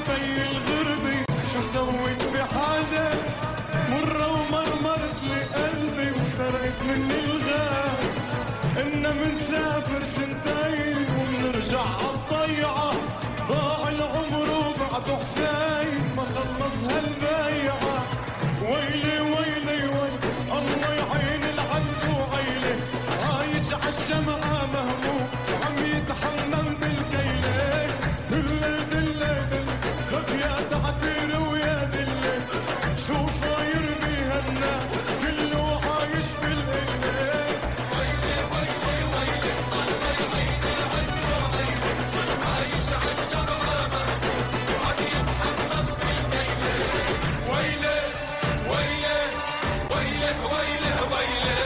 في الغربة شو سويت بحالك؟ مرة ومرمرت لي قلبي وسرقت مني الغاب. إنا منسافر سنتين ومنرجع عالضيعة، ضاع العمر وبعده حسين ما خلص هالبيعة. ويلي ويلي ويلي الله يعين العبد وعيلي، عايش عالشمعة مهموم وعم يتحمم بالكيلة. دلي دلي دلي لك يا تعتير ويا دلي، شو صاير بيها الناس كله عايش في القلة. ويلي ويلي ويلي الله يعين العبد وعيلي، عايش عالشمعة مهموم وعم يتحمم بالكيلة. ويلي ويلي ويلي ويلي ويلي.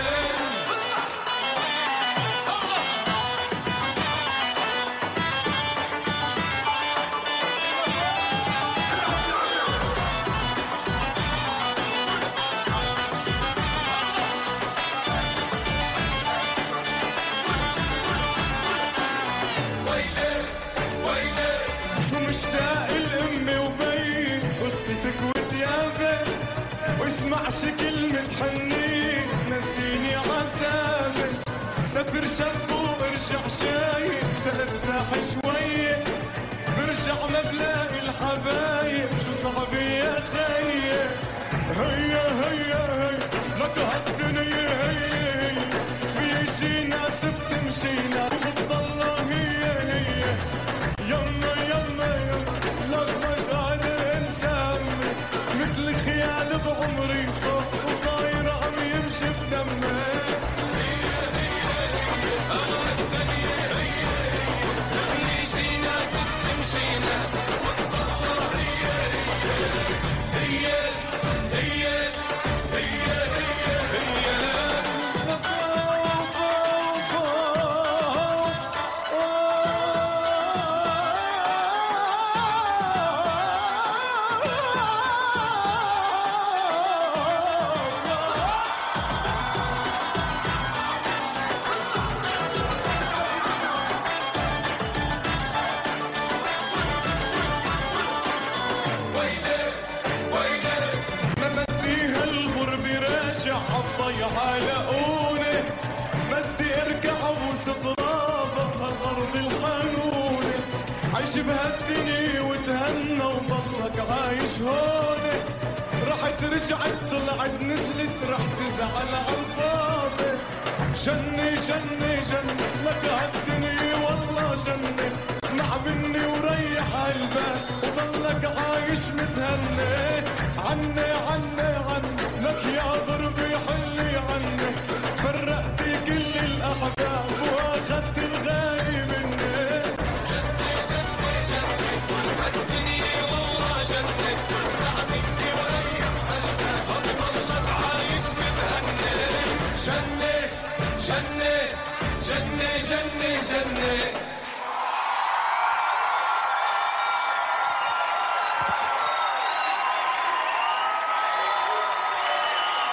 شو مشتاق لأمي وبي واختك وديابك، واسمعش كلمة حنين نسيني عذابك. سافر شاب وارجع شايب ترتاح شوية، برجع ما بلاقي الحبايب شو صعب يا خيي. هيا هيا هيا لك هالدنيا هي بيجي ناس بتمشينا وبتضلها هي هي. يما يما يما لك مش قادر انسامي، مثل خيال بعمري صار وصاير عم يمشي بدمي. عالضيعة لقوني بدي ارجع ابوس ترابها بهالارض الحنونة، عيش بهالدنيا وتهنى وضلك عايش هوني. رحت رجعت طلعت نزلت رح تزعل عالفاضي. جني جني جني لك هالدنيا والله جني، اسمع مني وريح هالبال وضلك عايش متهني. عني عني عني لك يا ضربي حلي عني، فرقتي كل الأحباب واخدت الغالي مني. جني جني جني هالدنيا والله جني، اسمع مني وريح قلبك وضلك عايش متهني. جني جني جني جني جني